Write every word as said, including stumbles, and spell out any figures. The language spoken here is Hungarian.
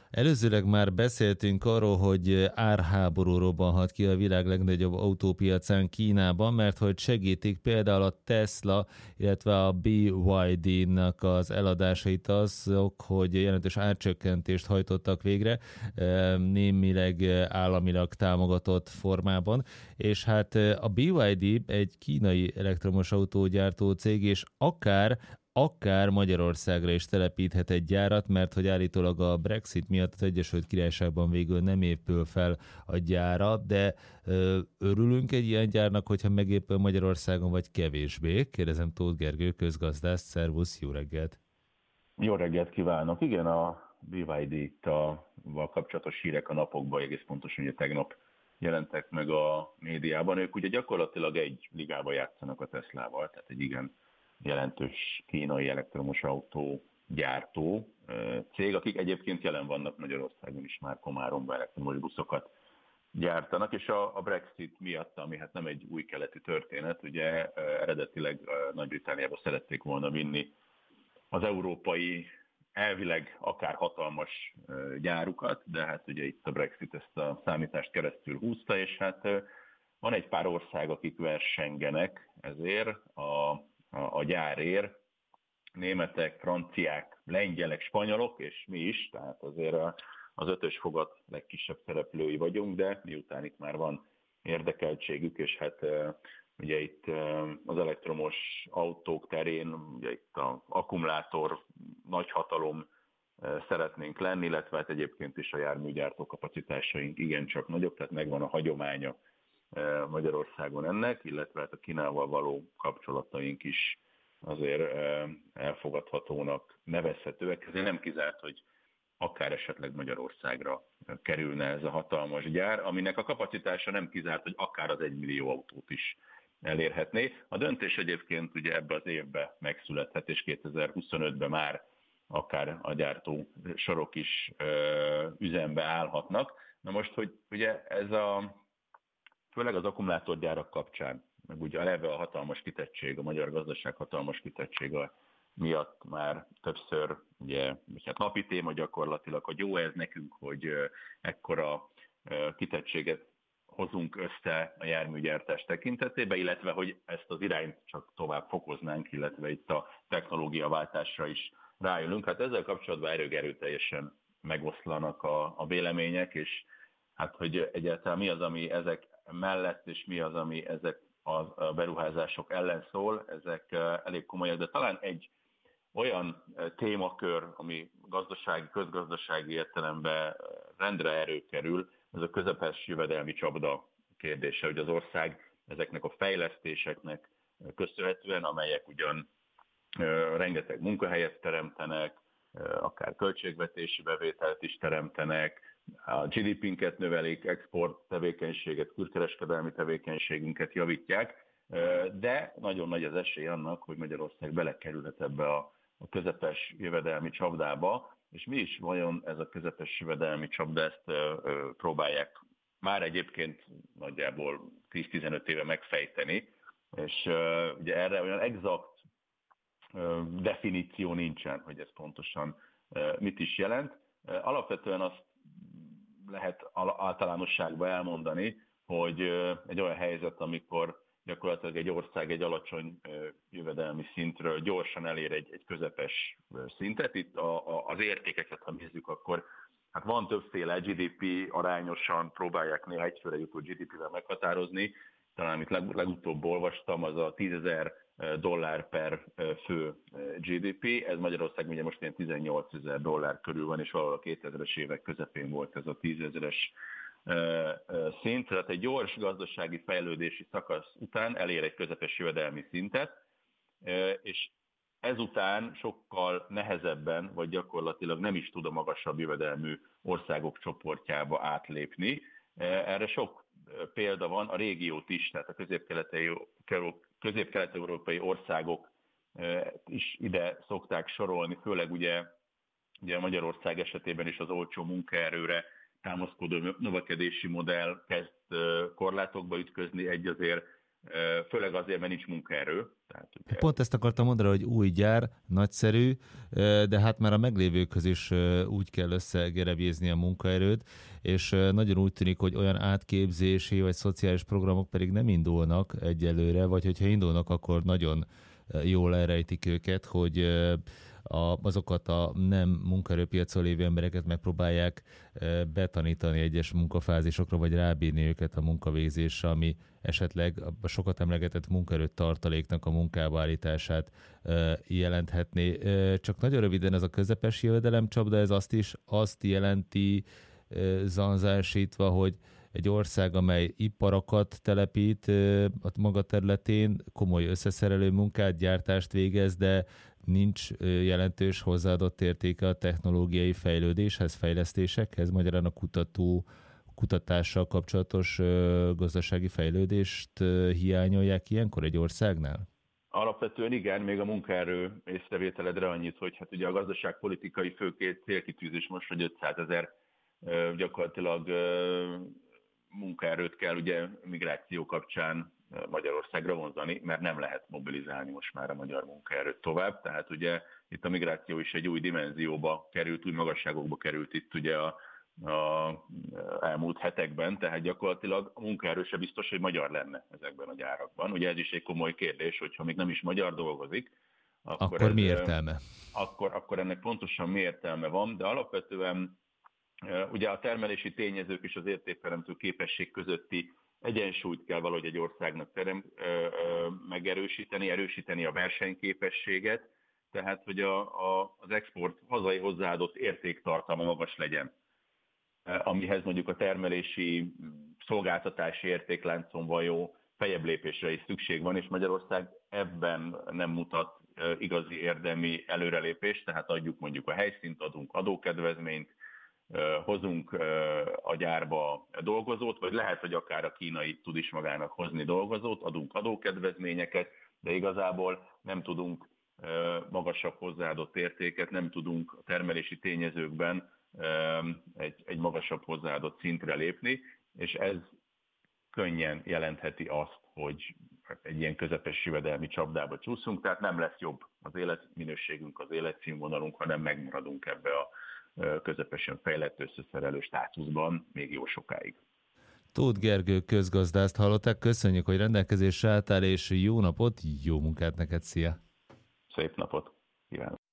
Előzőleg már beszéltünk arról, hogy árháború robbanhat ki a világ legnagyobb autópiacán Kínában, mert hogy segítik például a Tesla, illetve a bé ipszilon dé-nak az eladásait azok, hogy jelentős árcsökkentést hajtottak végre, némileg államilag támogatott formában, és hát a bé ipszilon dé egy kínai elektromos autógyártó cég, és akár akár Magyarországra is telepíthet egy gyárat, mert hogy állítólag a Brexit miatt az Egyesült Királyságban végül nem épül fel a gyára, de ö, örülünk egy ilyen gyárnak, hogyha megépül Magyarországon, vagy kevésbé? Kérdezem Tóth Gergő, közgazdász, szervusz, jó reggelt! Jó reggelt kívánok! Igen, a bé ipszilon dé-val kapcsolatos hírek a napokban, egész pontosan ugye tegnap jelentek meg a médiában. Ők ugye gyakorlatilag egy ligába játszanak a Teslával, tehát egy igen jelentős kínai elektromos autó gyártó cég, akik egyébként jelen vannak Magyarországon is, már Komáromban elektromos buszokat gyártanak, és a, a Brexit miatt, ami hát nem egy új keleti történet, ugye eredetileg Nagy-Britanniába szerették volna vinni az európai, elvileg akár hatalmas gyárukat, de hát ugye itt a Brexit ezt a számítást keresztül húzta, és hát van egy pár ország, akik versengenek ezért a a gyárért, németek, franciák, lengyelek, spanyolok, és mi is, tehát azért az ötös fogat legkisebb szereplői vagyunk, de miután itt már van érdekeltségük, és hát ugye itt az elektromos autók terén, ugye itt az akkumulátor nagyhatalom szeretnénk lenni, illetve hát egyébként is a járműgyártó kapacitásaink igencsak nagyok, tehát megvan a hagyománya Magyarországon ennek, illetve hát a Kínával való kapcsolataink is azért elfogadhatónak nevezhetőek. Ezért nem kizárt, hogy akár esetleg Magyarországra kerülne ez a hatalmas gyár, aminek a kapacitása nem kizárt, hogy akár az egymillió autót is elérhetné. A döntés egyébként ugye ebbe az évbe megszülethet, és kétezer-huszonötben már akár a gyártó sorok is üzembe állhatnak. Na most, hogy ugye ez a főleg az akkumulátorgyárak kapcsán, meg ugye eleve a hatalmas kitettség, a magyar gazdaság hatalmas kitettsége miatt már többször, ugye, hát napi téma gyakorlatilag, hogy jó ez nekünk, hogy ekkora kitettséget hozunk össze a járműgyártás tekintetében, illetve hogy ezt az irányt csak tovább fokoznánk, illetve itt a technológiaváltásra is rájönünk. Hát ezzel kapcsolatban erőteljesen megoszlanak a, a vélemények, és hát hogy egyáltalán mi az, ami ezek mellett, és mi az, ami ezek a beruházások ellen szól, ezek elég komolyak, de talán egy olyan témakör, ami gazdasági, közgazdasági értelemben rendre előkerül, ez a közepes jövedelmi csapda kérdése, hogy az ország ezeknek a fejlesztéseknek köszönhetően, amelyek ugyan rengeteg munkahelyet teremtenek, akár költségvetési bevételt is teremtenek, a gé dé pé-nket növelik, export tevékenységet, külkereskedelmi tevékenységünket javítják, de nagyon nagy az esély annak, hogy Magyarország belekerülhet ebbe a, a közepes jövedelmi csapdába, és mi is vajon ez a közepes jövedelmi csapda, ezt próbálják már egyébként nagyjából tíz-tizenöt éve megfejteni, és ugye erre olyan exakt definíció nincsen, hogy ez pontosan mit is jelent. Alapvetően azt lehet általánosságban elmondani, hogy egy olyan helyzet, amikor gyakorlatilag egy ország egy alacsony jövedelmi szintről gyorsan elér egy, egy közepes szintet. Itt a, a, az értékeket, ha nézzük, akkor hát van többféle gé dé pé arányosan próbálják néha egyfőre jutó gé dé pével meghatározni. Talán amit leg, legutóbb olvastam, az a tízezer dollár per fő gé dé pé, ez Magyarország ugye most ilyen tizennyolcezer dollár körül van, és valahol a kétezres évek közepén volt ez a tízezeres szint, tehát egy gyors gazdasági fejlődési szakasz után elér egy közepes jövedelmi szintet, és ezután sokkal nehezebben, vagy gyakorlatilag nem is tud a magasabb jövedelmű országok csoportjába átlépni. Erre sok példa van, a régiót is, tehát a közép-kelet-európai országok is ide szokták sorolni, főleg ugye, ugye Magyarország esetében is az olcsó munkaerőre támaszkodó növekedési modell kezd korlátokba ütközni, egy azért, főleg azért, mert nincs munkaerő, Tehát, ugye... Pont ezt akartam mondani, hogy új gyár, nagyszerű, de hát már a meglévőkhöz is úgy kell összegerebjézni a munkaerőt, és nagyon úgy tűnik, hogy olyan átképzési vagy szociális programok pedig nem indulnak egyelőre, vagy hogyha indulnak, akkor nagyon jól elrejtik őket, hogy a, azokat a nem munkaerőpiacon lévő embereket megpróbálják betanítani egyes munkafázisokra, vagy rábírni őket a munkavégzésre, ami esetleg a sokat emlegetett munkaerő tartaléknak a munkába állítását jelenthetné. Csak nagyon röviden ez a közepes jövedelemcsapda, ez azt is azt jelenti zanzásítva, hogy egy ország, amely iparakat telepít a maga területén, komoly összeszerelő munkát, gyártást végez, de nincs jelentős hozzáadott értéke a technológiai fejlődéshez, fejlesztésekhez, magyarán a kutató, kutatással kapcsolatos gazdasági fejlődést hiányolják ilyenkor egy országnál? Alapvetően igen, még a munkaerő észrevételedre annyit, hogy hát ugye a gazdaságpolitikai főként célkitűzés most, hogy ötszázezer gyakorlatilag munkaerőt kell ugye migráció kapcsán Magyarországra vonzani, mert nem lehet mobilizálni most már a magyar munkaerőt tovább. Tehát ugye itt a migráció is egy új dimenzióba került, új magasságokba került itt ugye a, a elmúlt hetekben, tehát gyakorlatilag a munkaerő se biztos, hogy magyar lenne ezekben a gyárakban. Ugye ez is egy komoly kérdés, hogyha még nem is magyar dolgozik, akkor, akkor ez, mi értelme? Akkor, akkor ennek pontosan mi értelme van, de alapvetően ugye a termelési tényezők és az értékteremtő képesség közötti egyensúlyt kell valahogy egy országnak terem, megerősíteni, erősíteni a versenyképességet, tehát hogy a, a, az export hazai hozzáadott értéktartalma magas legyen, amihez mondjuk a termelési szolgáltatási értékláncon való fejebb lépésre is szükség van, és Magyarország ebben nem mutat igazi érdemi előrelépést, tehát adjuk mondjuk a helyszínt, adunk adókedvezményt, hozunk a gyárba dolgozót, vagy lehet, hogy akár a kínai tud is magának hozni dolgozót, adunk adókedvezményeket, de igazából nem tudunk magasabb hozzáadott értéket, nem tudunk a termelési tényezőkben egy, egy magasabb hozzáadott szintre lépni, és ez könnyen jelentheti azt, hogy egy ilyen közepes jövedelmi csapdába csúszunk, tehát nem lesz jobb az életminőségünk, az életszínvonalunk, hanem megmaradunk ebbe a közepesen fejlett összeszerelő státuszban még jó sokáig. Tóth Gergő közgazdászt hallották, köszönjük, hogy rendelkezésre álltál, és jó napot, jó munkát neked, szia! Szép napot kívánok!